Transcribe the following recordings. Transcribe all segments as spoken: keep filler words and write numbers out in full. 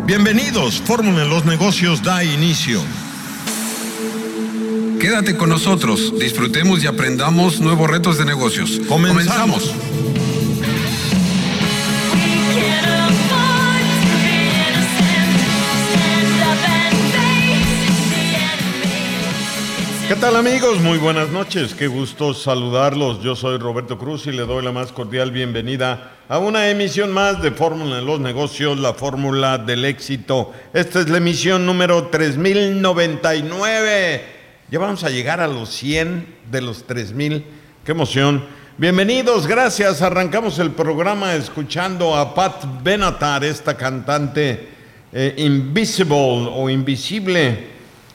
Bienvenidos, Fórmula en los Negocios da inicio. Quédate con nosotros, disfrutemos y aprendamos nuevos retos de negocios. Comenzamos. Comenzamos. ¿Qué tal, amigos? Muy buenas noches, qué gusto saludarlos. Yo soy Roberto Cruz y le doy la más cordial bienvenida a una emisión más de Fórmula en los Negocios, la fórmula del éxito. Esta es la emisión número tres mil noventa y nueve. Ya vamos a llegar a los cien de los tres mil. ¡Qué emoción! Bienvenidos, gracias. Arrancamos el programa escuchando a Pat Benatar, esta cantante eh, Invisible o Invisible.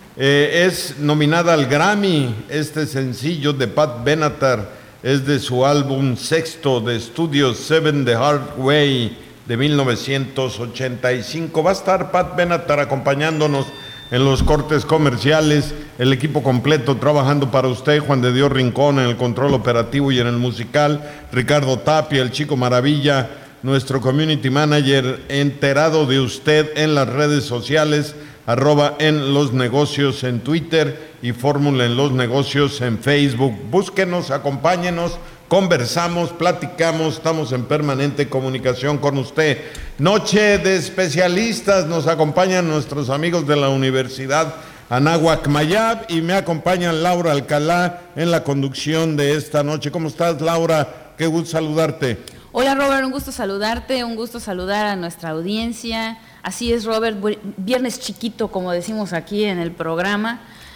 Eh, es nominada al Grammy. Este sencillo de Pat Benatar es de su álbum sexto de estudio Seven the Hard Way de mil novecientos ochenta y cinco. Va a estar Pat Benatar acompañándonos en los cortes comerciales, el equipo completo trabajando para usted: Juan de Dios Rincón en el control operativo y en el musical, Ricardo Tapia, el Chico Maravilla, nuestro community manager, enterado de usted en las redes sociales, arroba en los negocios en Twitter y Fórmula en los Negocios en Facebook. Búsquenos, acompáñenos, conversamos, platicamos, estamos en permanente comunicación con usted. Noche de especialistas, nos acompañan nuestros amigos de la Universidad Anáhuac Mayab y me acompaña Laura Alcalá en la conducción de esta noche. ¿Cómo estás, Laura? Qué gusto saludarte. Hola, Robert, un gusto saludarte, un gusto saludar a nuestra audiencia. Así es, Robert, viernes chiquito, como decimos aquí en el programa,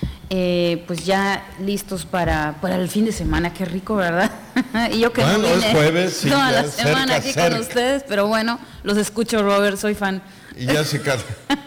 eh, pues ya listos para, para el fin de semana. Qué rico, ¿verdad? Y yo que bueno, no vine es jueves, sí, toda la cerca, semana aquí cerca. con ustedes, pero bueno, los escucho, Robert, soy fan. Y ya se ca...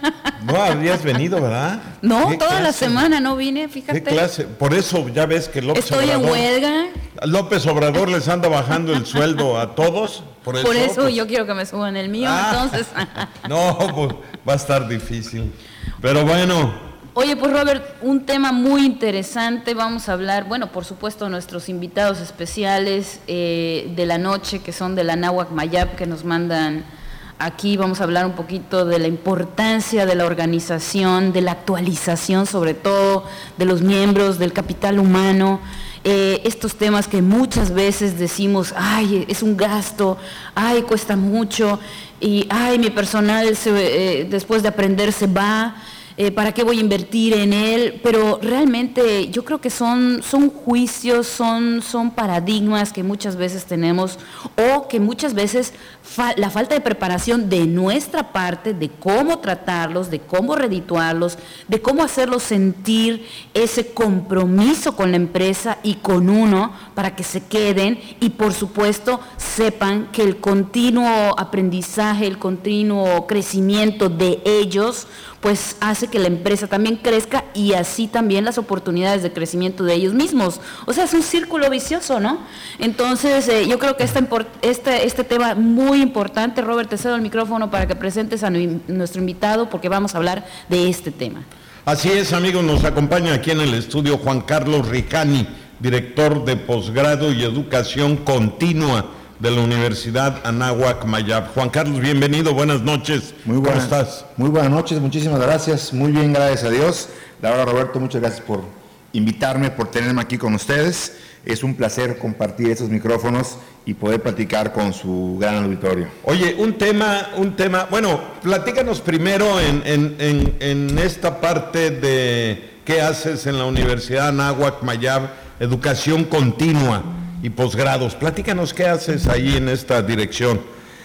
No habrías venido, ¿verdad? No, toda clase? la semana no vine, fíjate. ¿Qué clase? Por eso ya ves que López Estoy Obrador... en huelga. López Obrador les anda bajando el sueldo a todos. Por eso, por eso pues... yo quiero que me suban el mío, ah, entonces... no, pues va a estar difícil. Pero bueno... Oye, pues Robert, un tema muy interesante, vamos a hablar, bueno, por supuesto, nuestros invitados especiales eh, de la noche, que son de la Anáhuac Mayab, que nos mandan aquí. Vamos a hablar un poquito de la importancia de la organización, de la actualización, sobre todo, de los miembros, del capital humano, eh, estos temas que muchas veces decimos, ay, es un gasto, ay, cuesta mucho, y ay, mi personal se, eh, después de aprender se va. Eh, ¿Para qué voy a invertir en él? Pero realmente yo creo que son, son juicios, son, son paradigmas que muchas veces tenemos, o que muchas veces fa- la falta de preparación de nuestra parte, de cómo tratarlos, de cómo redituarlos, de cómo hacerlos sentir ese compromiso con la empresa y con uno para que se queden y, por supuesto, sepan que el continuo aprendizaje, el continuo crecimiento de ellos, pues hace que la empresa también crezca y así también las oportunidades de crecimiento de ellos mismos. O sea, es un círculo vicioso, ¿no? Entonces, eh, yo creo que esta, este, este tema muy importante. Robert, te cedo el micrófono para que presentes a nu- nuestro invitado, porque vamos a hablar de este tema. Así es, amigos, nos acompaña aquí en el estudio Juan Carlos Ricani, director de posgrado y educación continua de la Universidad Anáhuac Mayab. Juan Carlos, bienvenido, buenas noches. Muy buenas, ¿Cómo estás? Muy buenas noches, muchísimas gracias, muy bien, gracias a Dios. Laura, Roberto, muchas gracias por invitarme, por tenerme aquí con ustedes. Es un placer compartir estos micrófonos y poder platicar con su gran auditorio. Oye, un tema, un tema, bueno, platícanos primero en, en, en, en esta parte de qué haces en la Universidad Anáhuac Mayab, educación continua y posgrados. Platícanos qué haces ahí en esta dirección.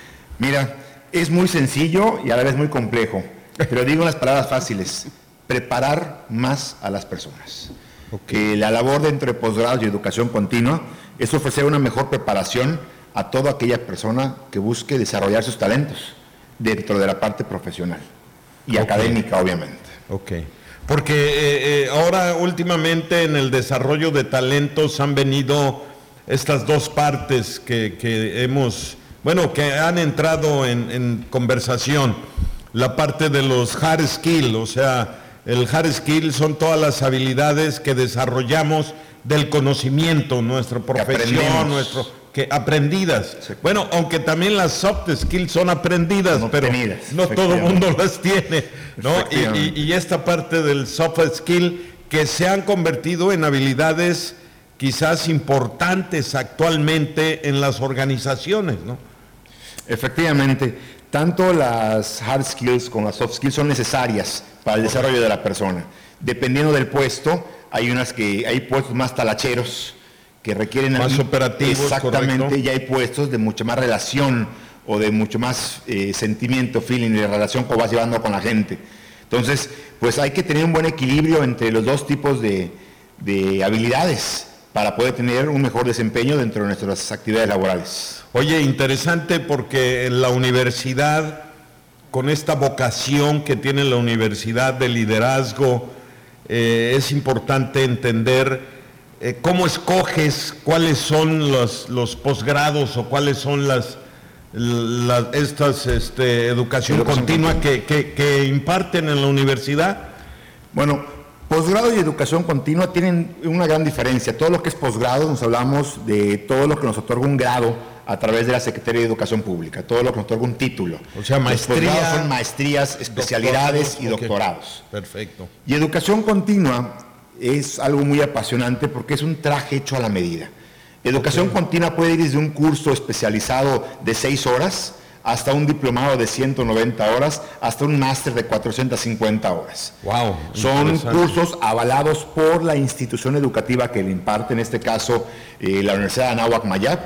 Mira, es muy sencillo y a la vez muy complejo, pero digo unas palabras fáciles: preparar más a las personas. Okay. La labor dentro de posgrados y educación continua es ofrecer una mejor preparación a toda aquella persona que busque desarrollar sus talentos dentro de la parte profesional y okay. académica, obviamente. Ok. Porque eh, eh, ahora últimamente en el desarrollo de talentos han venido estas dos partes que, que hemos, bueno, que han entrado en, en conversación. La parte de los hard skills, o sea, el hard skill son todas las habilidades que desarrollamos del conocimiento, nuestra profesión, nuestro que aprendidas. Sí. Bueno, aunque también las soft skills son aprendidas, no pero tenidas, no todo el mundo las tiene, ¿no? Y, y, y esta parte del soft skill que se han convertido en habilidades quizás importantes actualmente en las organizaciones, ¿no? Efectivamente, tanto las hard skills como las soft skills son necesarias para el desarrollo de la persona. Dependiendo del puesto, hay unas que hay puestos más talacheros que requieren más operativos, exactamente, correcto. Y hay puestos de mucha más relación o de mucho más eh, sentimiento, feeling, de relación que vas llevando con la gente. Entonces, pues hay que tener un buen equilibrio entre los dos tipos de, de habilidades para poder tener un mejor desempeño dentro de nuestras actividades laborales. Oye, interesante porque en la universidad, con esta vocación que tiene la universidad de liderazgo, eh, es importante entender Eh, ¿cómo escoges cuáles son los, los posgrados o cuáles son las, las estas este, educación, educación continua que, que, que imparten en la universidad? Bueno, posgrado y educación continua tienen una gran diferencia. Todo lo que es posgrado, nos hablamos de todo lo que nos otorga un grado a través de la Secretaría de Educación Pública, todo lo que nos otorga un título. O sea, maestría, son maestrías, especialidades y doctorados. Okay. Perfecto. Y educación continua es algo muy apasionante porque es un traje hecho a la medida. Educación okay. continua puede ir desde un curso especializado de seis horas hasta un diplomado de ciento noventa horas, hasta un máster de cuatrocientas cincuenta horas. Wow, son cursos avalados por la institución educativa que le imparte, en este caso eh, la Universidad de Anáhuac Mayap,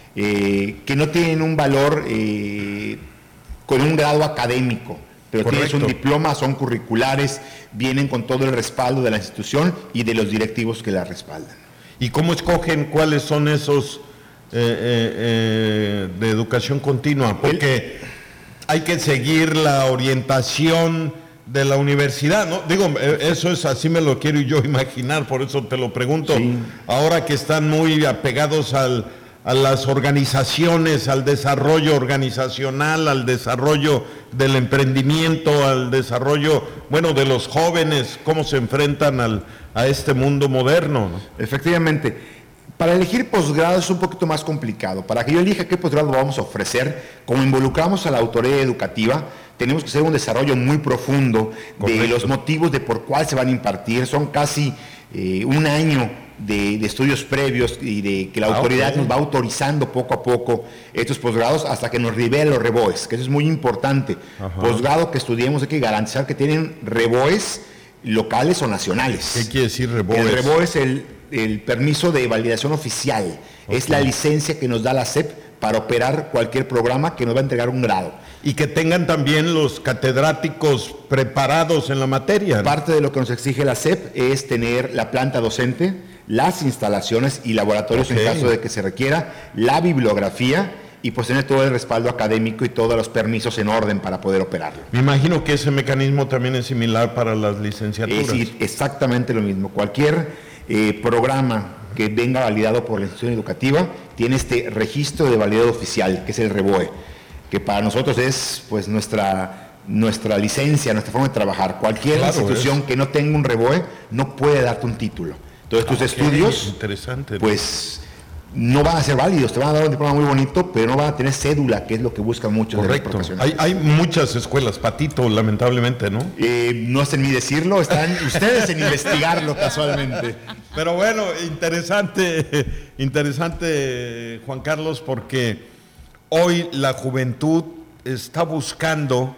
eh, que no tienen un valor eh, con un grado académico, pero correcto. Tienes un diploma, son curriculares, vienen con todo el respaldo de la institución y de los directivos que la respaldan. ¿Y cómo escogen cuáles son esos eh, eh, eh, de educación continua? Porque el, hay que seguir la orientación de la universidad, ¿no? Digo, eso es así, me lo quiero yo imaginar, por eso te lo pregunto. Sí. Ahora que están muy apegados al a las organizaciones, al desarrollo organizacional, al desarrollo del emprendimiento, al desarrollo, bueno, de los jóvenes, cómo se enfrentan al, a este mundo moderno, ¿no? Efectivamente. Para elegir posgrado es un poquito más complicado. Para que yo elija qué posgrado vamos a ofrecer, como involucramos a la autoridad educativa, tenemos que hacer un desarrollo muy profundo correcto. De los motivos de por cuál se van a impartir. Son casi eh, un año De, de estudios previos y de que la ah, autoridad okay. nos va autorizando poco a poco estos posgrados hasta que nos revela los reboes, que eso es muy importante. Ajá. Posgrado que estudiemos hay que garantizar que tienen reboes locales o nacionales. ¿Qué quiere decir reboes? El reboe es el, el permiso de validación oficial, okay. es la licencia que nos da la S E P para operar cualquier programa que nos va a entregar un grado. Y que tengan también los catedráticos preparados en la materia, ¿no? Parte de lo que nos exige la S E P es tener la planta docente, las instalaciones y laboratorios okay. en caso de que se requiera, la bibliografía y pues tener todo el respaldo académico y todos los permisos en orden para poder operarlo. Me imagino que ese mecanismo también es similar para las licenciaturas. Es decir, exactamente lo mismo. Cualquier eh, programa que venga validado por la institución educativa tiene este registro de validado oficial, que es el REBOE, que para nosotros es pues nuestra, nuestra licencia, nuestra forma de trabajar. Cualquier claro, institución es. que no tenga un REBOE no puede darte un título. Entonces tus okay, estudios, interesante, pues no van a ser válidos, te van a dar un diploma muy bonito, pero no van a tener cédula, que es lo que buscan muchos de los profesionales. Hay, hay muchas escuelas, Patito, lamentablemente, ¿no? Eh, no es en mí decirlo, están ustedes en investigarlo casualmente. Pero bueno, interesante, interesante, Juan Carlos, porque hoy la juventud está buscando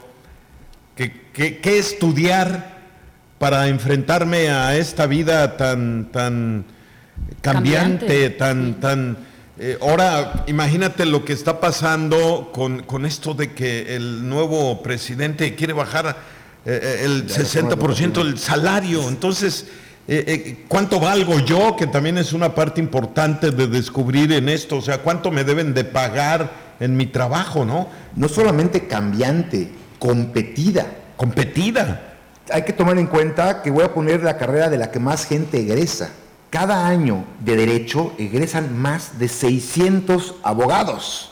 qué que, que estudiar para enfrentarme a esta vida tan, tan cambiante, cambiante. tan, tan... Eh, ahora, imagínate lo que está pasando con, con esto de que el nuevo presidente quiere bajar eh, el ya sesenta por ciento del salario. Entonces, eh, eh, ¿cuánto valgo yo? Que también es una parte importante de descubrir en esto. O sea, ¿cuánto me deben de pagar en mi trabajo, no? No solamente cambiante, competida. Competida. Hay que tomar en cuenta que voy a poner la carrera de la que más gente egresa. Cada año de derecho egresan más de seiscientos abogados.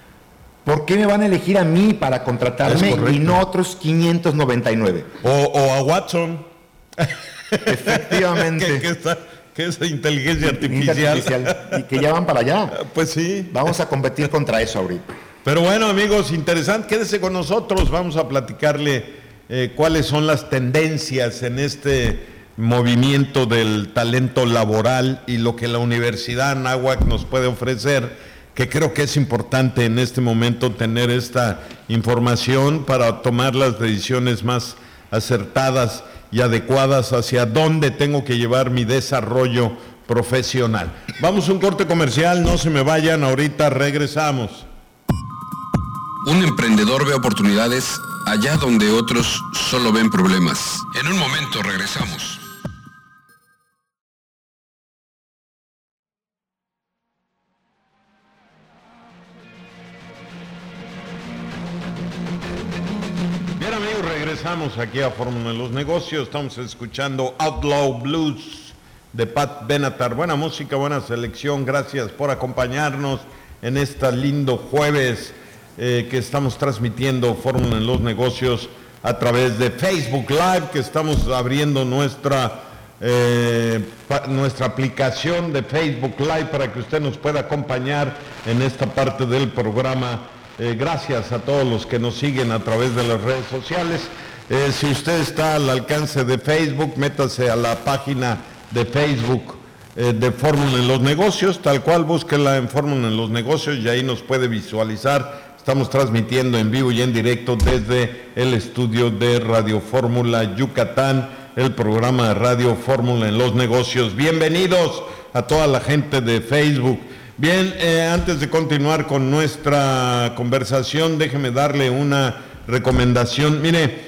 ¿Por qué me van a elegir a mí para contratarme y no otros quinientos noventa y nueve? O, o a Watson. Efectivamente. que, que está, ¿Qué es inteligencia artificial? artificial? Y que ya van para allá. Pues sí. Vamos a competir contra eso ahorita. Pero bueno, amigos, interesante, quédese con nosotros, vamos a platicarle eh, cuáles son las tendencias en este movimiento del talento laboral y lo que la Universidad Anáhuac nos puede ofrecer, que creo que es importante en este momento tener esta información para tomar las decisiones más acertadas y adecuadas hacia dónde tengo que llevar mi desarrollo profesional. Vamos a un corte comercial, no se me vayan, ahorita regresamos. Un emprendedor ve oportunidades allá donde otros solo ven problemas. En un momento regresamos. Bien, amigos, regresamos aquí a Fórmula de los Negocios. Estamos escuchando Outlaw Blues de Pat Benatar. Buena música, buena selección. Gracias por acompañarnos en este lindo jueves eh, que estamos transmitiendo Fórmula en los Negocios a través de Facebook Live, que estamos abriendo nuestra, eh, pa, nuestra aplicación de Facebook Live para que usted nos pueda acompañar en esta parte del programa. Eh, gracias a todos los que nos siguen a través de las redes sociales. Eh, si usted está al alcance de Facebook, métase a la página de Facebook eh, de Fórmula en los Negocios, tal cual, búsquela en Fórmula en los Negocios y ahí nos puede visualizar. Estamos transmitiendo en vivo y en directo desde el estudio de Radio Fórmula Yucatán, el programa de Radio Fórmula en los Negocios. Bienvenidos a toda la gente de Facebook. Bien, eh, antes de continuar con nuestra conversación, déjeme darle una recomendación. Mire,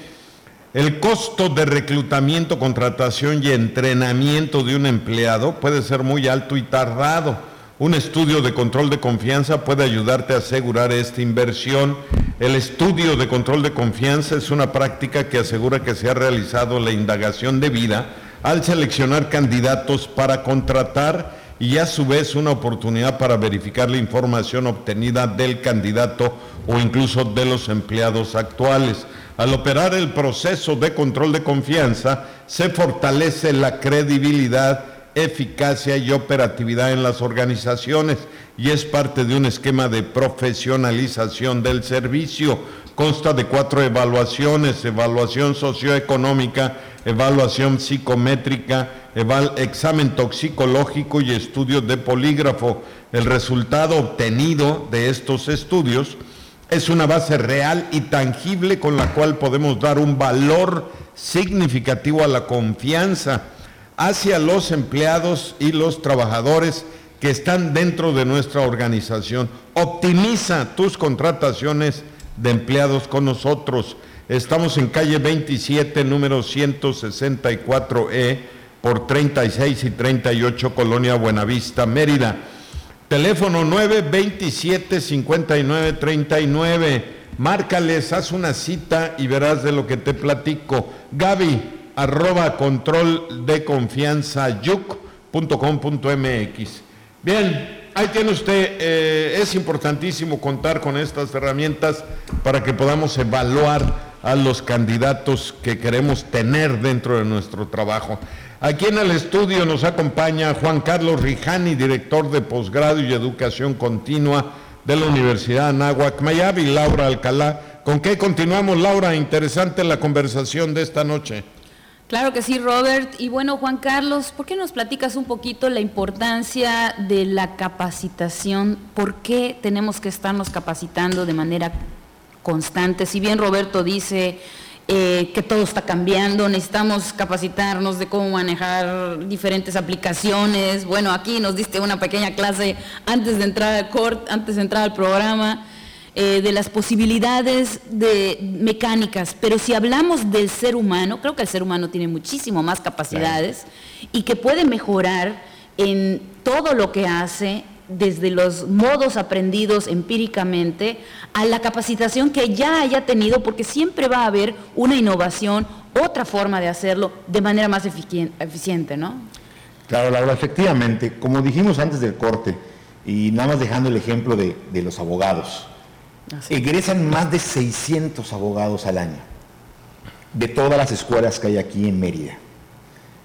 el costo de reclutamiento, contratación y entrenamiento de un empleado puede ser muy alto y tardado. Un estudio de control de confianza puede ayudarte a asegurar esta inversión. El estudio de control de confianza es una práctica que asegura que se ha realizado la indagación debida al seleccionar candidatos para contratar y a su vez una oportunidad para verificar la información obtenida del candidato o incluso de los empleados actuales. Al operar el proceso de control de confianza, se fortalece la credibilidad, eficacia y operatividad en las organizaciones y es parte de un esquema de profesionalización del servicio. Consta de cuatro evaluaciones: evaluación socioeconómica, evaluación psicométrica, eval- examen toxicológico y estudio de polígrafo. El resultado obtenido de estos estudios es una base real y tangible con la cual podemos dar un valor significativo a la confianza hacia los empleados y los trabajadores que están dentro de nuestra organización. Optimiza tus contrataciones de empleados con nosotros. Estamos en calle veintisiete, número ciento sesenta y cuatro E, por treinta y seis y treinta y ocho, Colonia Buenavista, Mérida. Teléfono nueve veintisiete, cincuenta y nueve, treinta y nueve. Márcales, haz una cita y verás de lo que te platico. Gaby, arroba control de confianza yuc punto com punto mx. Bien, ahí tiene usted, eh, es importantísimo contar con estas herramientas para que podamos evaluar a los candidatos que queremos tener dentro de nuestro trabajo. Aquí en el estudio nos acompaña Juan Carlos Rijani, director de posgrado y educación continua de la Universidad Anáhuac Mayab, y Laura Alcalá. ¿Con qué continuamos, Laura? Interesante la conversación de esta noche. Claro que sí, Robert. Y bueno, Juan Carlos, ¿por qué nos platicas un poquito la importancia de la capacitación? ¿Por qué tenemos que estarnos capacitando de manera constante? Si bien Roberto dice eh, que todo está cambiando, necesitamos capacitarnos de cómo manejar diferentes aplicaciones. Bueno, aquí nos diste una pequeña clase antes de entrar al corte, antes de entrar al programa. Eh, de las posibilidades de mecánicas, pero si hablamos del ser humano, creo que el ser humano tiene muchísimo más capacidades, claro, y que puede mejorar en todo lo que hace, desde los modos aprendidos empíricamente a la capacitación que ya haya tenido, porque siempre va a haber una innovación, otra forma de hacerlo de manera más eficiente, ¿no? Claro, Laura, efectivamente, como dijimos antes del corte, y nada más dejando el ejemplo de, de los abogados, Así. egresan más de seiscientos abogados al año de todas las escuelas que hay aquí en Mérida.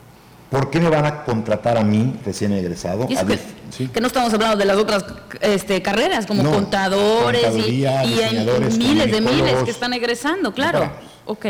¿por qué me van a contratar a mí, recién egresado? Y A es que, dif- ¿sí? que no estamos hablando de las otras este, carreras, como No, contadores y, contaduría, y hay diseñadores, miles de miles comunicólogos. que están egresando, claro. Claro. Ok.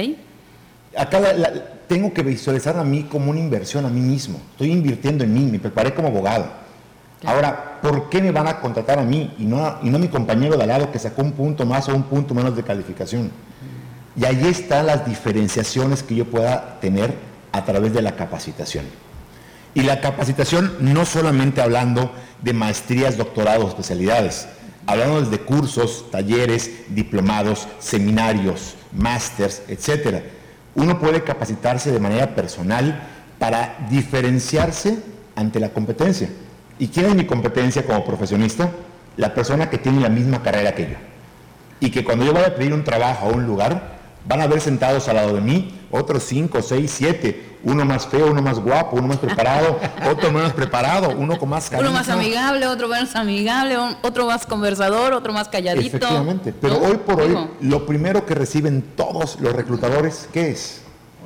Acá la- la- tengo que visualizar a mí como una inversión a mí mismo. Estoy invirtiendo en mí, me preparé como abogado. Claro. Ahora, ¿por qué me van a contratar a mí y no a, y no a mi compañero de al lado que sacó un punto más o un punto menos de calificación? Y ahí están las diferenciaciones que yo pueda tener a través de la capacitación. Y la capacitación no solamente hablando de maestrías, doctorados, especialidades, hablando desde cursos, talleres, diplomados, seminarios, másters, etcétera. Uno puede capacitarse de manera personal para diferenciarse ante la competencia. ¿Y quién es mi competencia como profesionista? La persona que tiene la misma carrera que yo. Y que cuando yo vaya a pedir un trabajo a un lugar, van a ver sentados al lado de mí otros cinco, seis, siete, uno más feo, uno más guapo, uno más preparado, otro menos preparado, uno con más carisma. Uno más amigable, otro menos amigable, un- otro más conversador, otro más calladito. Efectivamente, pero ¿no? hoy por hoy, Digo, lo primero que reciben todos los reclutadores, ¿qué es?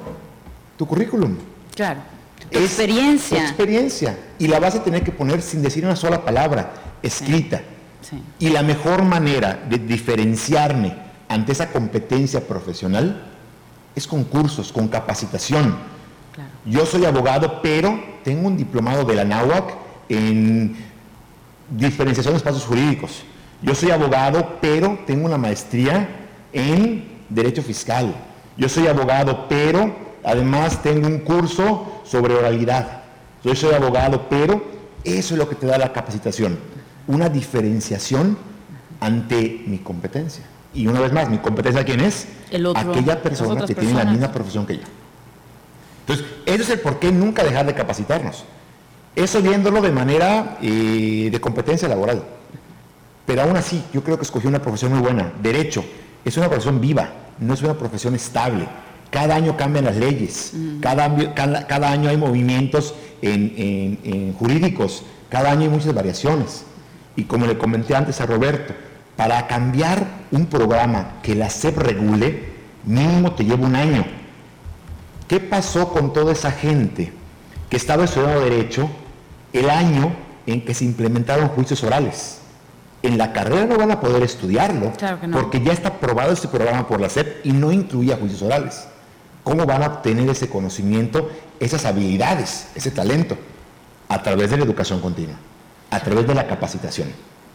Tu currículum. Claro. Tu Es experiencia. tu experiencia. Y la vas a tener que poner sin decir una sola palabra, escrita. Sí. Y la mejor manera de diferenciarme ante esa competencia profesional es con cursos, con capacitación. Claro. Yo soy abogado, pero tengo un diplomado de la NAWAC en diferenciación de espacios jurídicos. Yo soy abogado, pero tengo una maestría en Derecho Fiscal. Yo soy abogado, pero además tengo un curso sobre oralidad. Yo soy abogado, pero eso es lo que te da la capacitación. Una diferenciación ante mi competencia. Y una vez más, ¿mi competencia quién es? El otro, Aquella las persona otras que tiene la personas. misma profesión que yo. Entonces, eso es el por qué nunca dejar de capacitarnos. Eso viéndolo de manera eh, de competencia laboral. Pero aún así, yo creo que escogí una profesión muy buena. Derecho es una profesión viva, no es una profesión estable. Cada año cambian las leyes, mm. cada, año, cada, cada año hay movimientos en, en, en jurídicos, cada año hay muchas variaciones. Y como le comenté antes a Roberto, para cambiar un programa que la S E P regule, mínimo te lleva un año. ¿Qué pasó con toda esa gente que estaba estudiando Derecho el año en que se implementaron juicios orales? En la carrera no van a poder estudiarlo, claro que no. porque ya está aprobado este programa por la S E P y no incluía juicios orales. ¿Cómo van a obtener ese conocimiento, esas habilidades, ese talento? A través de la educación continua, a través de la capacitación.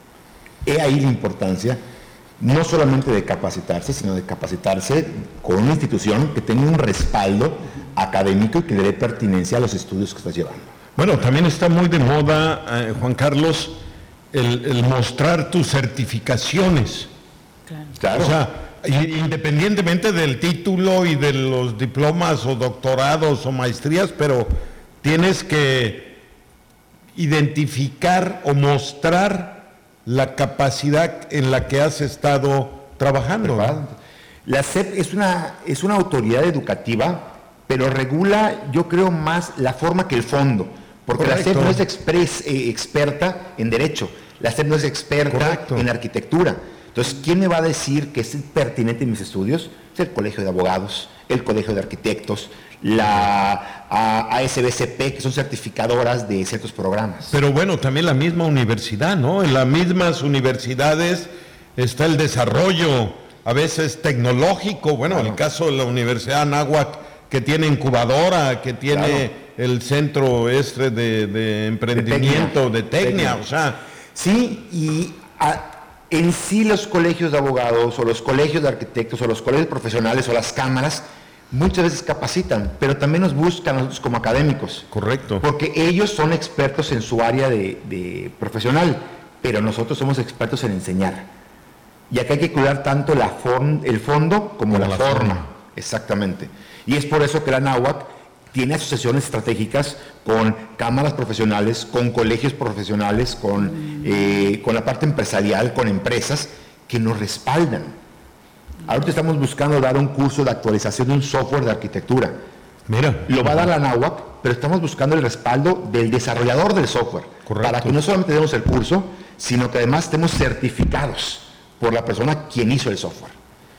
He ahí la importancia no solamente de capacitarse, sino de capacitarse con una institución que tenga un respaldo académico y que le dé pertinencia a los estudios que estás llevando. Bueno, también está muy de moda, eh, Juan Carlos, el, el mostrar tus certificaciones. Claro. Claro. O sea, independientemente del título y de los diplomas o doctorados o maestrías, pero tienes que identificar o mostrar la capacidad en la que has estado trabajando. ¿no? La S E P es una, es una autoridad educativa, pero regula, yo creo, más la forma que el fondo, porque Correcto. La S E P no es expres, eh, experta en Derecho, la S E P no es experta Correcto. En Arquitectura. Entonces, ¿quién me va a decir que es pertinente en mis estudios? Es el Colegio de Abogados, el Colegio de Arquitectos, la A S B C P, que son certificadoras de ciertos programas. Pero bueno, también la misma universidad, ¿no? En las mismas universidades está el desarrollo, a veces tecnológico, bueno, claro. El caso de la Universidad Anáhuac, que tiene incubadora, que tiene claro. El centro este de, de emprendimiento, de Tecnia, o sea... Sí, y... A, en sí los colegios de abogados o los colegios de arquitectos o los colegios profesionales o las cámaras muchas veces capacitan, pero también nos buscan a nosotros como académicos. Correcto. Porque ellos son expertos en su área de, de profesional, pero nosotros somos expertos en enseñar. Y acá hay que cuidar tanto la form, el fondo como, como la, la forma. forma. Exactamente. Y es por eso que la NAWAC tiene asociaciones estratégicas con cámaras profesionales, con colegios profesionales, con, eh, con la parte empresarial, con empresas que nos respaldan. Ahorita estamos buscando dar un curso de actualización de un software de arquitectura. Mira. Lo va a dar la NAWAC, pero estamos buscando el respaldo del desarrollador del software. Correcto. Para que no solamente demos el curso, sino que además estemos certificados por la persona quien hizo el software.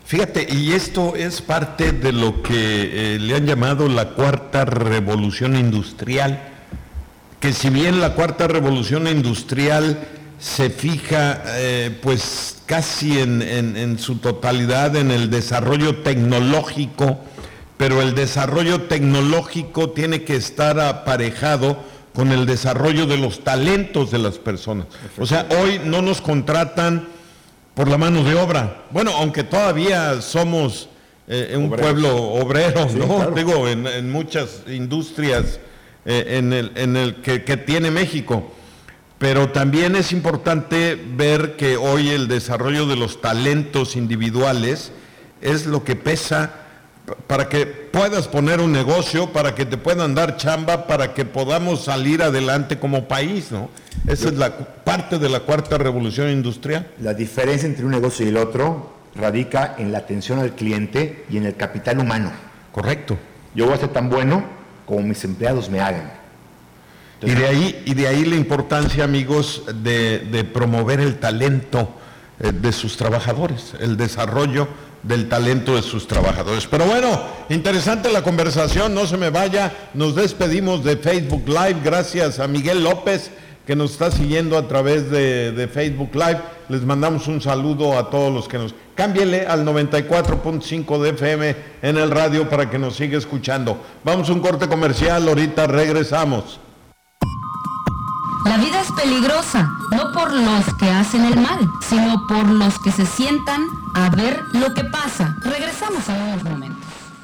Fíjate, y esto es parte de lo que eh, le han llamado la cuarta revolución industrial, que si bien la cuarta revolución industrial se fija eh, pues casi en, en, en su totalidad en el desarrollo tecnológico, pero el desarrollo tecnológico tiene que estar aparejado con el desarrollo de los talentos de las personas. O sea, hoy no nos contratan por la mano de obra. Bueno, aunque todavía somos eh, un Obreros. pueblo obrero, sí, ¿no? Claro. Digo, en, en muchas industrias eh, en el, en el que, que tiene México. Pero también es importante ver que hoy el desarrollo de los talentos individuales es lo que pesa para que puedas poner un negocio, para que te puedan dar chamba, para que podamos salir adelante como país, ¿no? Esa Yo, es la parte de la cuarta revolución industrial. La diferencia entre un negocio y el otro radica en la atención al cliente y en el capital humano. Correcto. Yo voy a ser tan bueno como mis empleados me hagan. Entonces, y de ahí, y de ahí la importancia, amigos, de, de promover el talento eh, de sus trabajadores, el desarrollo del talento de sus trabajadores. Pero bueno, interesante la conversación, no se me vaya, nos despedimos de Facebook Live, gracias a Miguel López que nos está siguiendo a través de, de Facebook Live, les mandamos un saludo a todos los que nos... Cámbiele al noventa y cuatro punto cinco de F M en el radio para que nos siga escuchando. Vamos a un corte comercial, ahorita regresamos. La vida es peligrosa, no por los que hacen el mal, sino por los que se sientan a ver lo que pasa. Regresamos a unos momentos.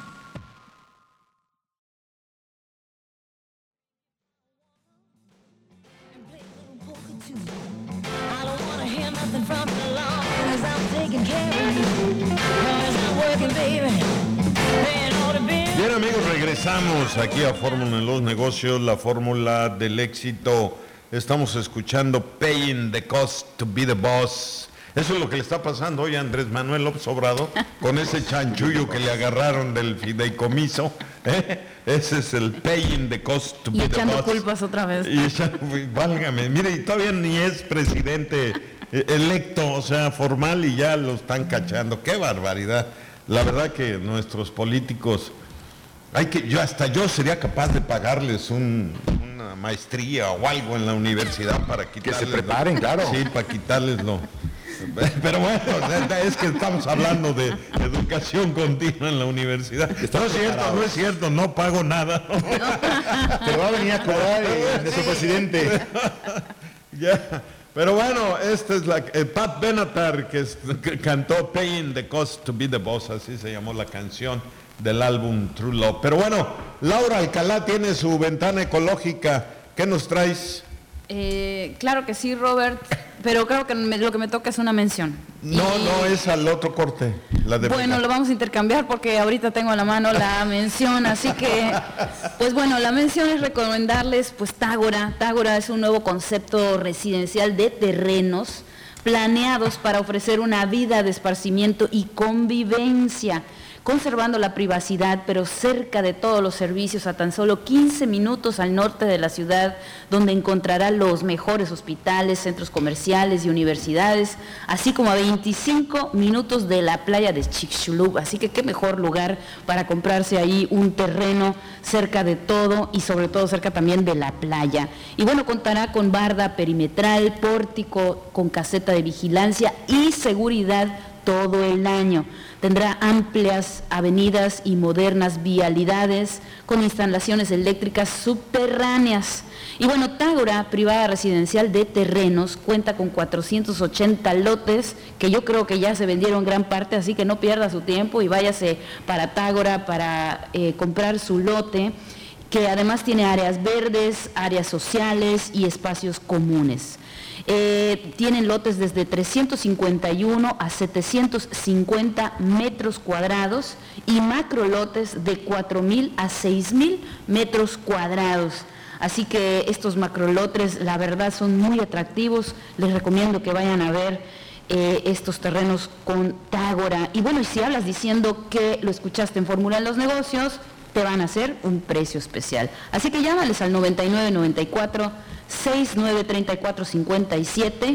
Bien, amigos, regresamos aquí a Fórmula en los Negocios, la fórmula del éxito. Estamos escuchando Paying the Cost to be the Boss. Eso es lo que le está pasando hoy a Andrés Manuel López Obrador con ese chanchullo que le agarraron del fideicomiso. ¿eh? Ese es el Paying the Cost to y be the Boss. Y echando culpas otra vez. Y echando, válgame, mire, y todavía ni es presidente electo, o sea, formal, y ya lo están cachando. ¡Qué barbaridad! La verdad que nuestros políticos, hay que, yo hasta yo sería capaz de pagarles un... maestría o algo en la universidad para quitarles... Que se preparen, lo, claro. Sí, para quitarles lo... Pero bueno, es que estamos hablando de educación continua en la universidad. No es cierto, no es cierto, no pago nada. Te va a venir a cobrar el de su presidente. Ya, pero bueno, esta es la... Eh, Pat Benatar, que, es, que cantó Paying the Cost to be the Boss, así se llamó la canción del álbum True Love. Pero bueno, Laura Alcalá tiene su ventana ecológica. ¿Qué nos traes? Eh, claro que sí, Robert, pero creo que me, lo que me toca es una mención. No, y... no, es al otro corte. La de bueno, lo vamos a intercambiar porque ahorita tengo a la mano la mención, así que, pues bueno, la mención es recomendarles, pues Tágora. Tágora es un nuevo concepto residencial de terrenos planeados para ofrecer una vida de esparcimiento y convivencia, conservando la privacidad, pero cerca de todos los servicios, a tan solo quince minutos al norte de la ciudad, donde encontrará los mejores hospitales, centros comerciales y universidades, así como a veinticinco minutos de la playa de Chicxulub. Así que qué mejor lugar para comprarse ahí un terreno cerca de todo y sobre todo cerca también de la playa. Y bueno, contará con barda perimetral, pórtico, con caseta de vigilancia y seguridad todo el año. Tendrá amplias avenidas y modernas vialidades con instalaciones eléctricas subterráneas. Y bueno, Tágora, privada residencial de terrenos, cuenta con cuatrocientos ochenta lotes, que yo creo que ya se vendieron gran parte, así que no pierda su tiempo y váyase para Tágora para eh, comprar su lote, que además tiene áreas verdes, áreas sociales y espacios comunes. Eh, tienen lotes desde trescientos cincuenta y uno a setecientos cincuenta metros cuadrados y macrolotes de cuatro mil a seis mil metros cuadrados. Así que estos macrolotes, la verdad, son muy atractivos. Les recomiendo que vayan a ver eh, estos terrenos con Tágora. Y bueno, y si hablas diciendo que lo escuchaste en Fórmula en los Negocios, te van a hacer un precio especial. Así que llámales al noventa y nueve noventa y cuatro sesenta y nueve treinta y cuatro cincuenta y siete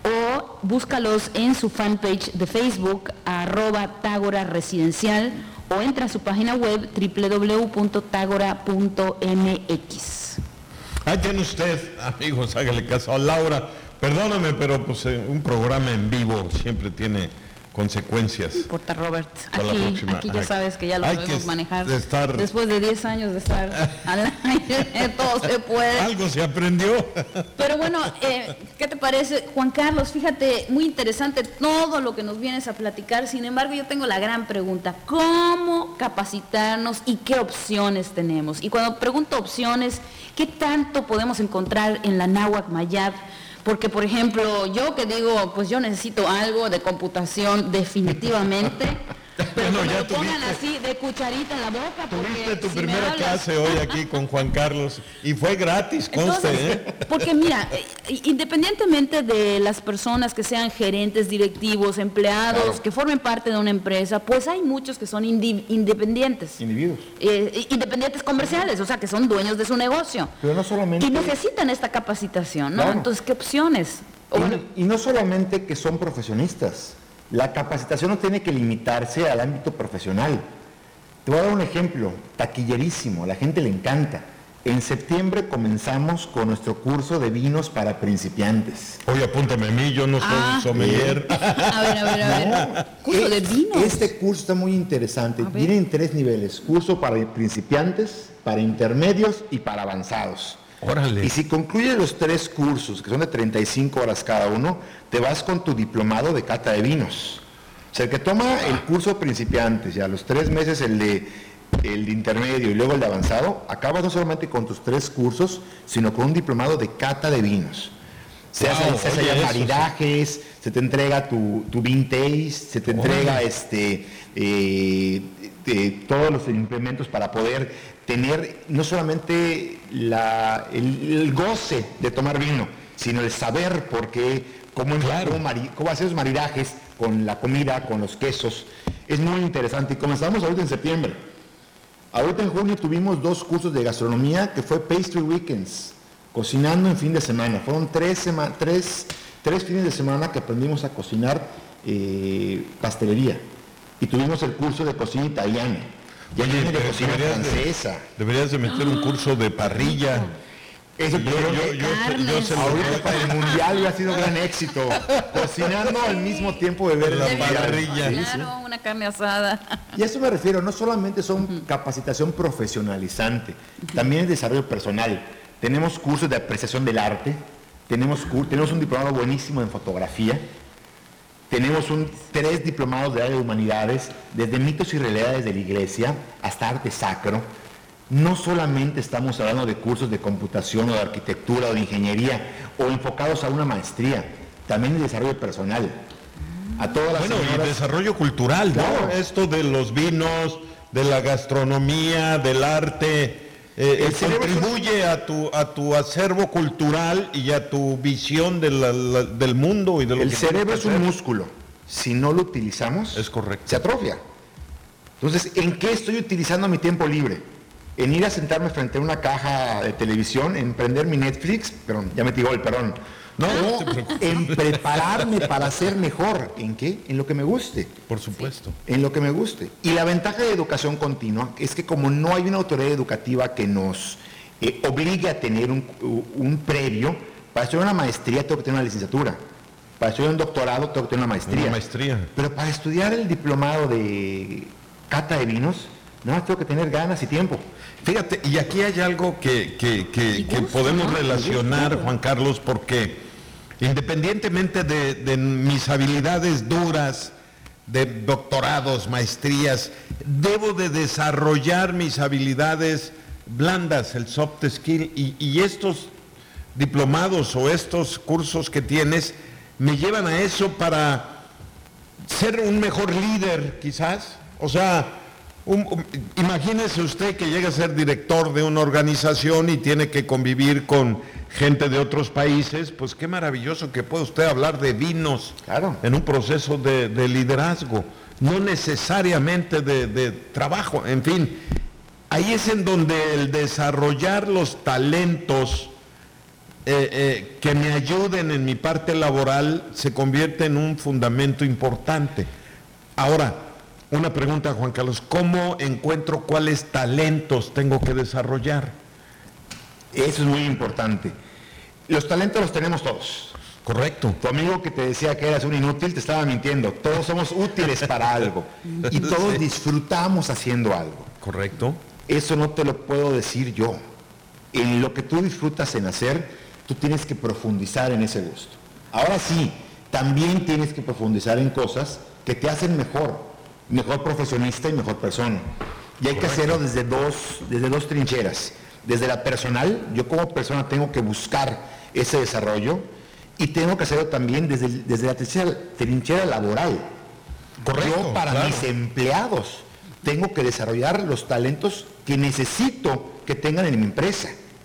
o búscalos en su fanpage de Facebook, arroba Tágora Residencial, o entra a su página web doble u doble u doble u punto tágora punto m x. Ahí tiene usted, amigos, hágale caso a Laura. Perdóname, pero pues eh, un programa en vivo siempre tiene consecuencias. No importa, Robert. Para la Aquí, próxima. aquí ya Hay- sabes que ya lo hay podemos que manejar. estar- Después de diez años de estar al aire, todo se puede. Algo se aprendió. Pero bueno, eh, ¿qué te parece, Juan Carlos? Fíjate, muy interesante todo lo que nos vienes a platicar. Sin embargo, yo tengo la gran pregunta: ¿cómo capacitarnos y qué opciones tenemos? Y cuando pregunto opciones, ¿qué tanto podemos encontrar en la náhuatl mayab? Porque, por ejemplo, yo que digo, pues yo necesito algo de computación definitivamente, pero Bueno, que me ya lo pongan tuviste- así de cucharita en la boca. Tuviste porque tu si me primera hablas- clase hoy aquí con Juan Carlos y fue gratis, conste, Entonces, ¿eh? porque mira, eh, independientemente de las personas que sean gerentes, directivos, empleados, Claro. que formen parte de una empresa, pues hay muchos que son indi- independientes. Individuos. Eh, independientes comerciales, o sea, que son dueños de su negocio. Pero no solamente... Y necesitan esta capacitación, ¿no? Claro. Entonces, ¿qué opciones? O Y, bueno, y no solamente que son profesionistas, la capacitación no tiene que limitarse al ámbito profesional. Te voy a dar un ejemplo, taquillerísimo, a la gente le encanta. En septiembre comenzamos con nuestro curso de vinos para principiantes. Oye, apúntame a mí, yo no soy Ah. sommelier. a ver, a ver, a ver. Curso de Es- vinos. Este curso está muy interesante. A ver. Viene en tres niveles: curso para principiantes, para intermedios y para avanzados. Órale. Y si concluyes los tres cursos, que son de treinta y cinco horas cada uno, te vas con tu diplomado de cata de vinos. O sea, el que toma el curso principiantes y a los tres meses el de, el de intermedio y luego el de avanzado, acabas no solamente con tus tres cursos, sino con un diplomado de cata de vinos. Se Wow, hacen se hacen oye, ya eso maridajes, se te entrega tu, tu vintage, se te entrega Órale. este, eh, eh, todos los implementos para poder tener no solamente la, el, el goce de tomar vino, sino el saber por qué, cómo, Claro. cómo, mari- cómo hacer los maridajes con la comida, con los quesos. Es muy interesante y comenzamos ahorita en septiembre. Ahorita en junio tuvimos dos cursos de gastronomía que fue Pastry Weekends, cocinando en fin de semana. Fueron tres, sema- tres, tres fines de semana que aprendimos a cocinar eh, pastelería. Y tuvimos el curso de cocina italiana. Ya Oye, viene de pero cocina deberías de- francesa. Deberías de meter un curso de parrilla. Eso Yo, yo creo yo, que yo, yo se lo ahorita para el mundial hubiera sido gran éxito. Cocinando al mismo tiempo de ver La el mundial. parrilla. Sí, sí. Claro, una carne asada. Y a eso me refiero, no solamente son capacitación profesionalizante, también es desarrollo personal. Tenemos cursos de apreciación del arte, tenemos, cur- tenemos un diplomado buenísimo en fotografía, tenemos un, tres diplomados de área de humanidades, desde mitos y realidades de la iglesia hasta arte sacro. No solamente estamos hablando de cursos de computación o de arquitectura o de ingeniería o enfocados a una maestría, también el desarrollo personal. A todas las Bueno, y señoras- desarrollo cultural, ¿no? Claro. Esto de los vinos, de la gastronomía, del arte, eh, El eh, cerebro es un- contribuye a tu, a tu acervo cultural y a tu visión de la- la- del mundo y de lo El que cerebro tienes es que un hacer. músculo. Si no lo utilizamos, Es correcto. se atrofia. Entonces, ¿en qué estoy utilizando mi tiempo libre? En ir a sentarme frente a una caja de televisión, en prender mi Netflix, perdón, ya metí gol, perdón. No, No, no te preocupes. en prepararme para ser mejor. ¿En qué? En lo que me guste. Por supuesto. En lo que me guste. Y la ventaja de educación continua es que como no hay una autoridad educativa que nos eh, obligue a tener un, un previo, para estudiar una maestría tengo que tener una licenciatura. Para estudiar un doctorado tengo que tener una maestría. Una maestría. Pero para estudiar el diplomado de cata de vinos, nada más tengo que tener ganas y tiempo. Fíjate, y aquí hay algo que, que- que- Y que gusto, podemos ¿no? relacionar, Juan Carlos, porque independientemente de, de mis habilidades duras, de doctorados, maestrías, debo de desarrollar mis habilidades blandas, el soft skill, y, y estos diplomados o estos cursos que tienes me llevan a eso para ser un mejor líder, quizás. O sea, un- un- imagínese usted que llega a ser director de una organización y tiene que convivir con gente de otros países, pues qué maravilloso que pueda usted hablar de vinos Claro. en un proceso de, de liderazgo, no necesariamente de, de trabajo, en fin. Ahí es en donde el desarrollar los talentos eh, eh, que me ayuden en mi parte laboral se convierte en un fundamento importante. Ahora, una pregunta, Juan Carlos, ¿cómo encuentro cuáles talentos tengo que desarrollar? Eso es muy importante. Los talentos los tenemos todos. Correcto. Tu amigo que te decía que eras un inútil te estaba mintiendo. Todos somos útiles para algo y todos disfrutamos haciendo algo. Correcto. Eso no te lo puedo decir yo. En lo que tú disfrutas en hacer, tú tienes que profundizar en ese gusto. Ahora sí, también tienes que profundizar en cosas que te hacen mejor, mejor profesionista y mejor persona. Y hay Correcto. que hacerlo desde dos, desde dos trincheras. Desde la personal, yo como persona tengo que buscar ese desarrollo y tengo que hacerlo también desde, desde la trinchera, trinchera laboral. Correcto, yo para claro. mis empleados tengo que desarrollar los talentos que necesito que tengan en mi empresa.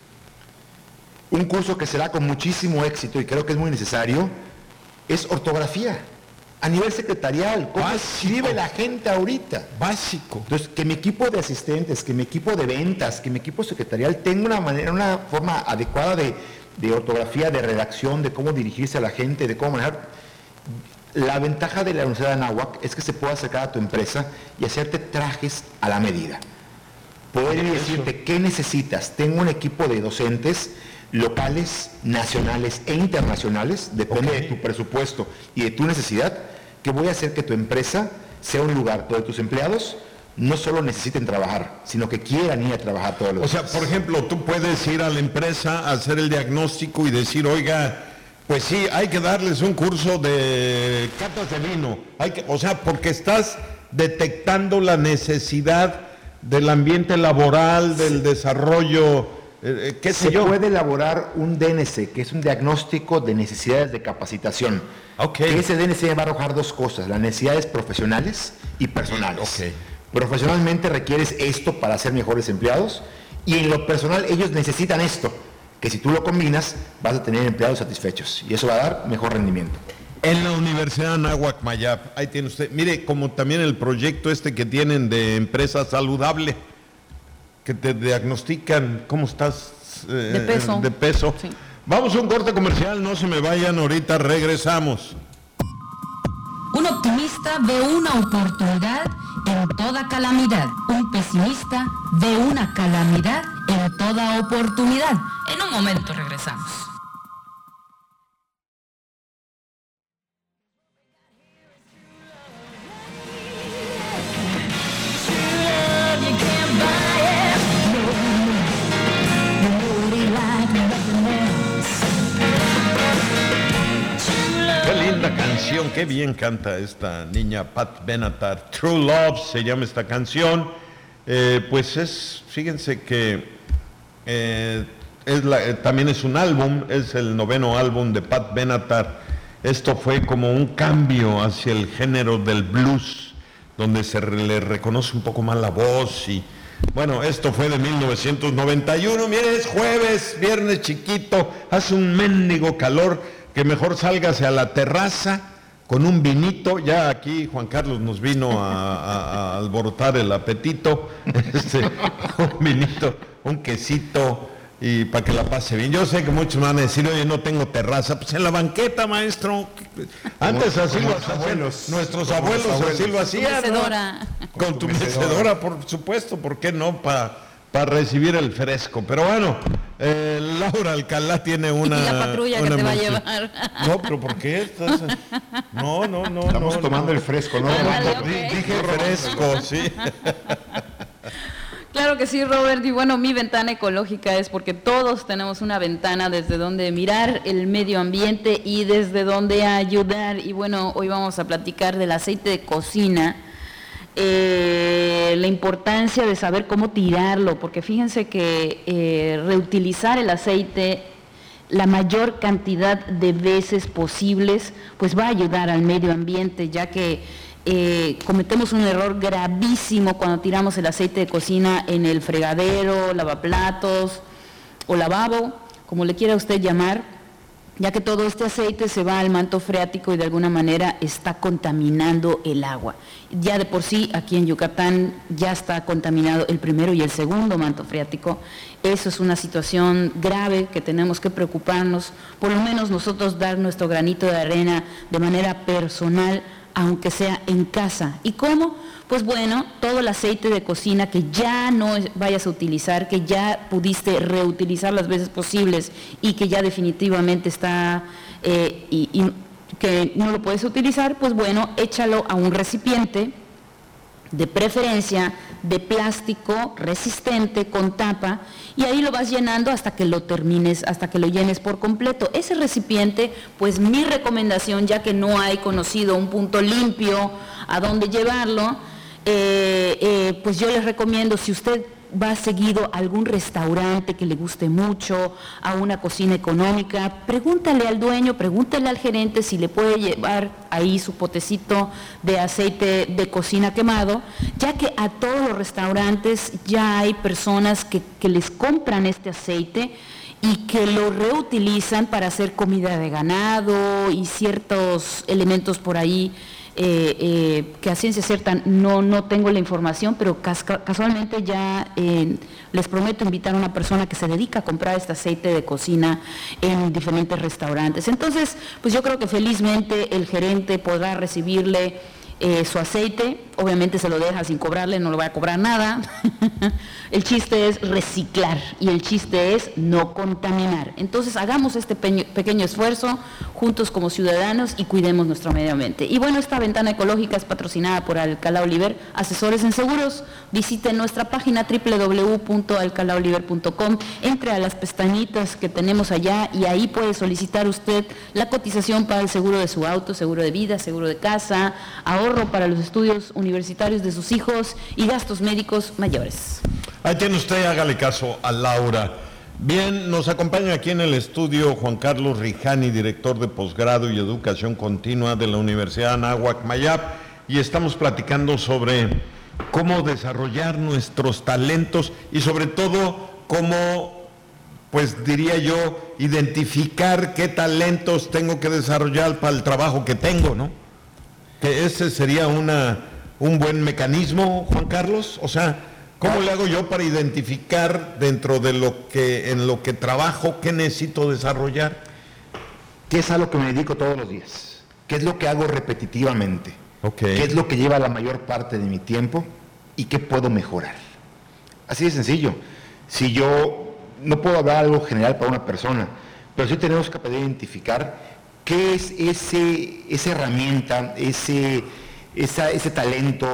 Un curso que será con muchísimo éxito y creo que es muy necesario es ortografía. A nivel secretarial, ¿cómo escribe la gente ahorita? Básico. Entonces, que mi equipo de asistentes, que mi equipo de ventas, que mi equipo secretarial tenga una manera, una forma adecuada de, de ortografía, de redacción, de cómo dirigirse a la gente, de cómo manejar. La ventaja de la Universidad de Anáhuac es que se puede acercar a tu empresa y hacerte trajes a la medida. Poder decirte qué necesitas. Tengo un equipo de docentes locales, nacionales e internacionales, depende okay. de tu presupuesto y de tu necesidad, que voy a hacer que tu empresa sea un lugar donde tus empleados no solo necesiten trabajar, sino que quieran ir a trabajar todos los días. O sea, por ejemplo, tú puedes ir a la empresa a hacer el diagnóstico y decir, oiga, pues sí, hay que darles un curso de catas de vino, hay que, o sea, porque estás detectando la necesidad del ambiente laboral, del sí. desarrollo. Eh, ¿qué sé Se yo? puede elaborar un D N C, que es un diagnóstico de necesidades de capacitación. Okay. Ese D N C va a arrojar dos cosas, las necesidades profesionales y personales. Okay. Profesionalmente requieres esto para ser mejores empleados y en lo personal ellos necesitan esto, que si tú lo combinas vas a tener empleados satisfechos y eso va a dar mejor rendimiento. En la Universidad Anáhuac Mayap, ahí tiene usted, mire, como también el proyecto este que tienen de empresa saludable, que te diagnostican cómo estás eh, de peso. De peso. Sí. Vamos a un corte comercial, no se me vayan, ahorita regresamos. Un optimista ve una oportunidad en toda calamidad. Un pesimista ve una calamidad en toda oportunidad. En un momento regresamos. Canción, qué bien canta esta niña Pat Benatar. True Love se llama esta canción. Eh, pues es, fíjense que eh, es la, eh, también es un álbum, es el noveno álbum de Pat Benatar. Esto fue como un cambio hacia el género del blues, donde se re, le reconoce un poco más la voz y bueno, esto fue de mil novecientos noventa y uno. Miren, es jueves, viernes chiquito, hace un mendigo calor. Que mejor sálgase a la terraza con un vinito. Ya aquí Juan Carlos nos vino a, a, a alborotar el apetito. Este, un vinito, un quesito y para que la pase bien. Yo sé que muchos me van a decir, oye, no tengo terraza. Pues en la banqueta, maestro. Antes como, así como lo hacían nuestros abuelos, abuelos, así lo hacían. Tu mecedora. ¿No? Con tu mecedora, por supuesto. ¿Por qué no? Para para recibir el fresco. Pero bueno, eh, Laura Alcalá tiene una... Y la patrulla una que te va a emoción. llevar. No, pero ¿por qué? Estás... No, no, no. Estamos no, tomando no. el fresco, ¿no? Vale, D- okay. Dije fresco, sí. Claro que sí, Robert. Y bueno, mi ventana ecológica es porque todos tenemos una ventana desde donde mirar el medio ambiente y desde donde ayudar. Y bueno, hoy vamos a platicar del aceite de cocina. Eh, la importancia de saber cómo tirarlo, porque fíjense que eh, reutilizar el aceite la mayor cantidad de veces posibles, pues va a ayudar al medio ambiente, ya que eh, cometemos un error gravísimo cuando tiramos el aceite de cocina en el fregadero, lavaplatos o lavabo, como le quiera usted llamar. ya que todo este aceite se va al manto freático y de alguna manera está contaminando el agua. Ya de por sí aquí en Yucatán ya está contaminado el primero y el segundo manto freático. Eso es una situación grave que tenemos que preocuparnos, por lo menos nosotros dar nuestro granito de arena de manera personal, aunque sea en casa. ¿Y cómo? Pues bueno, todo el aceite de cocina que ya no vayas a utilizar, que ya pudiste reutilizar las veces posibles y que ya definitivamente está, eh, y, y que no lo puedes utilizar, pues bueno, échalo a un recipiente, de preferencia de plástico resistente con tapa, y ahí lo vas llenando hasta que lo termines, hasta que lo llenes por completo. Ese recipiente, pues mi recomendación, ya que no hay conocido un punto limpio a dónde llevarlo, eh, eh, pues yo les recomiendo, si usted va seguido a algún restaurante que le guste mucho, a una cocina económica, pregúntale al dueño, pregúntale al gerente si le puede llevar ahí su potecito de aceite de cocina quemado, ya que a todos los restaurantes ya hay personas que, que les compran este aceite y que lo reutilizan para hacer comida de ganado y ciertos elementos por ahí. Eh, eh, que a ciencia cierta no, no tengo la información, pero casca, casualmente ya eh, les prometo invitar a una persona que se dedica a comprar este aceite de cocina en diferentes restaurantes. Entonces, pues yo creo que felizmente el gerente podrá recibirle eh, su aceite, obviamente se lo deja sin cobrarle, no le va a cobrar nada. El chiste es reciclar y el chiste es no contaminar. Entonces hagamos este pequeño, pequeño esfuerzo juntos como ciudadanos y cuidemos nuestro medio ambiente. Y bueno, esta ventana ecológica es patrocinada por Alcalá Oliver, asesores en seguros. Visiten nuestra página doble u doble u doble u punto alcalá oliver punto com, entre a las pestañitas que tenemos allá y ahí puede solicitar usted la cotización para el seguro de su auto, seguro de vida, seguro de casa, ahorro para los estudios universitarios de sus hijos y gastos médicos mayores. Ahí tiene usted, hágale caso a Laura. Bien, nos acompaña aquí en el estudio Juan Carlos Rijani, director de posgrado y educación continua de la Universidad Anáhuac Mayap, y estamos platicando sobre cómo desarrollar nuestros talentos y sobre todo cómo, pues diría yo, identificar qué talentos tengo que desarrollar para el trabajo que tengo, ¿no? Que ese sería una, un buen mecanismo, Juan Carlos. O sea, ¿cómo le hago yo para identificar dentro de lo que, en lo que trabajo, qué necesito desarrollar? ¿Qué es a lo que me dedico todos los días? ¿Qué es lo que hago repetitivamente? Okay. ¿Qué es lo que lleva la mayor parte de mi tiempo? ¿Y qué puedo mejorar? Así de sencillo. Si yo no puedo hablar algo general para una persona, pero sí tenemos que poder identificar qué es ese, esa herramienta, ese, esa, ese talento,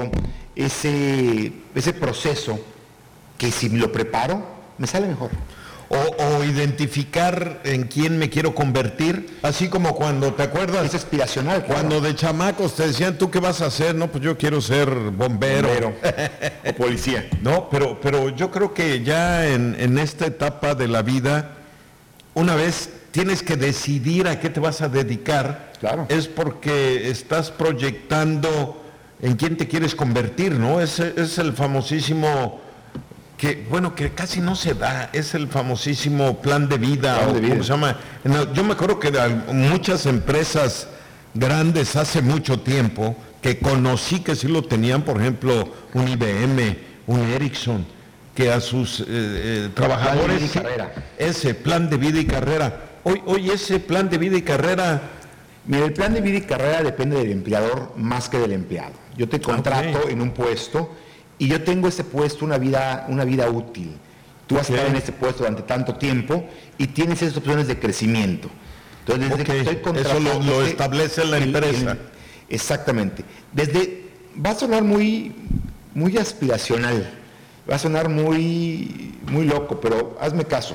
ese, ese proceso que si lo preparo, me sale mejor. O, o identificar en quién me quiero convertir, así como cuando, ¿te acuerdas? Es aspiracional. Cuando claro. De chamacos te decían, ¿tú qué vas a hacer? No, pues yo quiero ser bombero. bombero o policía. No, pero, pero yo creo que ya en, en esta etapa de la vida, una vez tienes que decidir a qué te vas a dedicar, claro. Es porque estás proyectando en quién te quieres convertir, ¿no? Es, es el famosísimo, que bueno, que casi no se da, es el famosísimo plan de vida, plan o de vida. ¿cómo se llama? Yo me acuerdo que de muchas empresas grandes hace mucho tiempo, que conocí que sí lo tenían, por ejemplo, un I B M, un Ericsson, que a sus eh, eh, trabajadores, plan de vida y carrera. Ese plan de vida y carrera. Hoy, hoy ese plan de vida y carrera... Mira, el plan de vida y carrera depende del empleador más que del empleado. Yo te contrato okay. en un puesto y yo tengo ese puesto una vida, una vida útil. Tú vas okay. a estar en ese puesto durante tanto tiempo y tienes esas opciones de crecimiento. Entonces, desde okay. que estoy contratando... Eso lo, lo establece la el, empresa. El, exactamente. Desde, va a sonar muy, muy aspiracional, va a sonar muy, muy loco, pero hazme caso.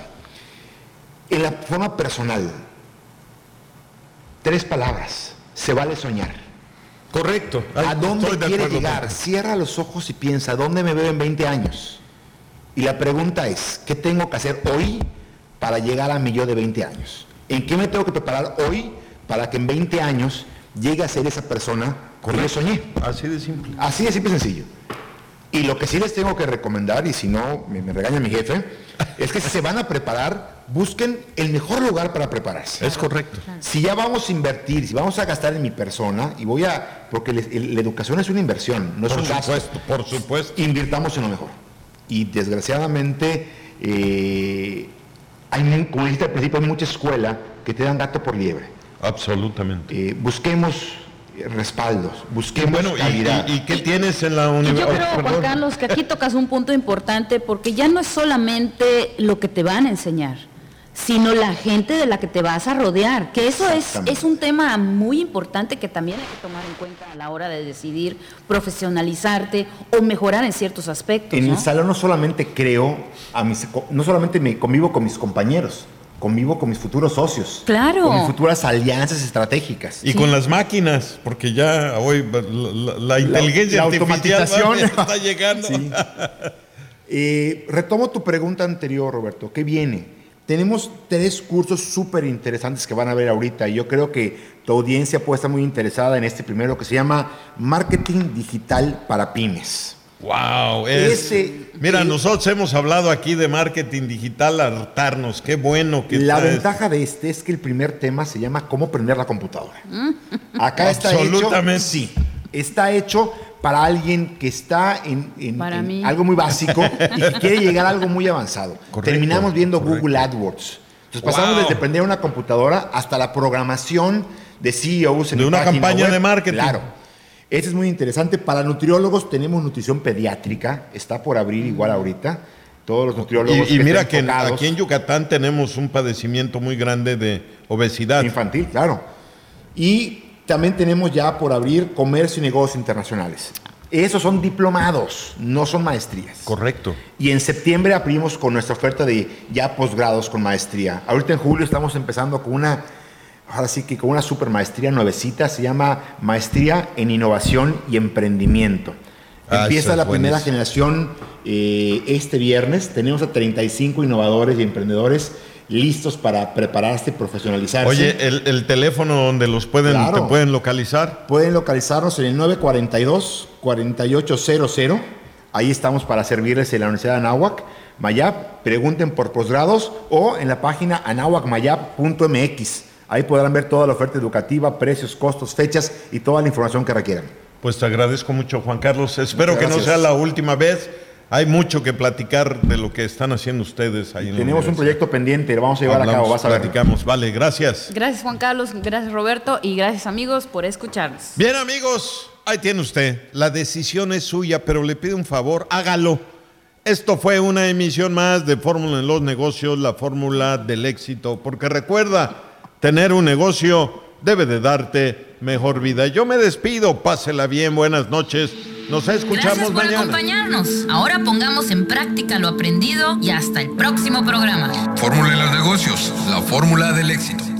En la forma personal, tres palabras, se vale soñar. Correcto. ¿A dónde quiere llegar? Cierra los ojos y piensa, ¿dónde me veo en veinte años? Y la pregunta es, ¿qué tengo que hacer hoy para llegar a mi yo de veinte años? ¿En qué me tengo que preparar hoy para que en veinte años llegue a ser esa persona que yo soñé? Así de simple. Así de simple y sencillo. Y lo que sí les tengo que recomendar, y si no me, me regaña mi jefe, es que se van a preparar busquen el mejor lugar para prepararse. Es correcto. Si ya vamos a invertir, si vamos a gastar en mi persona, y voy a, porque le, el, la educación es una inversión, no es Por un gasto. supuesto, por supuesto. Invirtamos en lo mejor. Y desgraciadamente, eh, hay, como dijiste al principio, hay mucha escuela que te dan gato por liebre. Absolutamente. Eh, busquemos respaldos, busquemos Bueno, y, calidad. y, ¿y qué tienes en la Y yo universidad? creo, Juan Carlos, que aquí tocas un punto importante porque ya no es solamente lo que te van a enseñar, sino la gente de la que te vas a rodear, que eso es, es un tema muy importante que también hay que tomar en cuenta a la hora de decidir profesionalizarte o mejorar en ciertos aspectos. En ¿no? el salón no solamente creo, a mis, no solamente me convivo con mis compañeros, convivo con mis futuros socios. Claro. Con mis futuras alianzas estratégicas. Y Sí. con las máquinas, porque ya hoy la, la- la inteligencia la artificial automatización. está llegando. Sí. Eh, retomo tu pregunta anterior, Roberto. ¿Qué viene? Tenemos tres cursos súper interesantes que van a ver ahorita y yo creo que tu audiencia puede estar muy interesada en este primero que se llama Marketing Digital para Pymes. Wow, es, Ese- mira, eh, nosotros hemos hablado aquí de marketing digital, hartarnos, qué bueno que La está ventaja de este es que el primer tema se llama cómo prender la computadora. Acá está hecho, Absolutamente. sí, está hecho para alguien que está en, en- Para en mí. algo muy básico y que quiere llegar a algo muy avanzado. Correcto, Terminamos viendo correcto. Google AdWords. Entonces pasamos Wow. desde prender una computadora hasta la programación de C E Os en De mi una página campaña web. de marketing. Claro. Este es muy interesante. Para nutriólogos tenemos nutrición pediátrica. Está por abrir igual ahorita. Todos los nutriólogos Y, y que mira estén que en- enfocados- aquí en Yucatán tenemos un padecimiento muy grande de obesidad. Infantil, claro. Y también tenemos ya por abrir comercio y negocios internacionales. Esos son diplomados, no son maestrías. Correcto. Y en septiembre abrimos con nuestra oferta de ya posgrados con maestría. Ahorita en julio estamos empezando con una, ahora sí que con una super maestría nuevecita, se llama Maestría en Innovación y Emprendimiento. Ah, Empieza esa la es primera buenísima. generación eh, este viernes. Tenemos a treinta y cinco innovadores y emprendedores listos para prepararse y profesionalizarse. Oye, el, el teléfono donde los pueden, Claro. te pueden localizar. Pueden localizarnos en el nueve cuatro dos, cuatro ocho cero cero. Ahí estamos para servirles en la Universidad de Anáhuac, Mayap. Pregunten por posgrados o en la página anahuac mayap punto m x. Ahí podrán ver toda la oferta educativa, precios, costos, fechas y toda la información que requieran. Pues te agradezco mucho, Juan Carlos. Espero Muchas que no gracias. sea la última vez. Hay mucho que platicar de lo que están haciendo ustedes ahí en la Tenemos un universidad. proyecto pendiente, lo vamos a llevar a Hablamos, cabo, vas a ver. platicamos. Vale, gracias. Gracias, Juan Carlos, gracias, Roberto, y gracias, amigos, por escucharnos. Bien, amigos, ahí tiene usted. La decisión es suya, pero le pido un favor, hágalo. Esto fue una emisión más de Fórmula en los Negocios, la fórmula del éxito. Porque recuerda, tener un negocio debe de darte mejor vida. Yo me despido, pásela bien, buenas noches. Nos escuchamos Gracias por mañana. acompañarnos. Ahora pongamos en práctica lo aprendido y hasta el próximo programa. Fórmula en los negocios, la fórmula del éxito.